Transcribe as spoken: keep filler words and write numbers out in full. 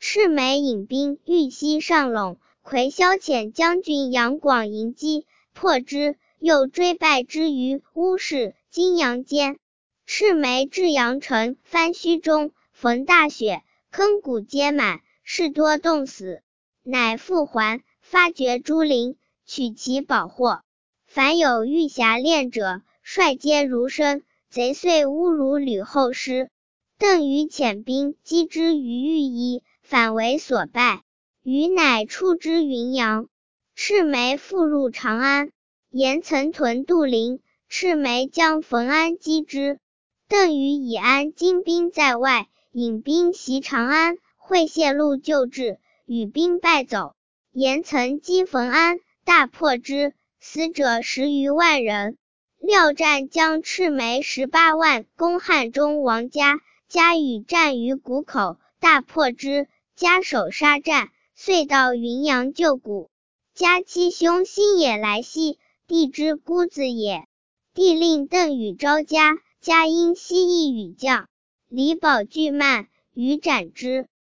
赤眉引兵欲西上陇，魁骁遣将军杨广迎击，破之，又追败之于乌市、金阳间。赤眉至阳城番须中，逢大雪，坑谷皆满，士多冻死，乃复还，发掘诸陵，取其宝货。凡有玉匣链者，率皆如生。贼遂侮辱吕后师。邓禹遣兵击之于御邑，反为所败。禹乃出之云阳。赤眉复入长安，严曾屯杜陵，赤眉将冯安击之。邓禹以安精兵在外，引兵袭长安，会泄露救至，与兵败走。严曾击冯安，大破之，死者十余万人。廖湛将赤眉十八万攻汉中王嘉，嘉与战于谷口，大破之，嘉守杀战，遂到云阳救谷。嘉七兄辛也来西，帝之姑子也。帝令邓禹招嘉，嘉因西邑与将，李宝拒慢，禹斩之。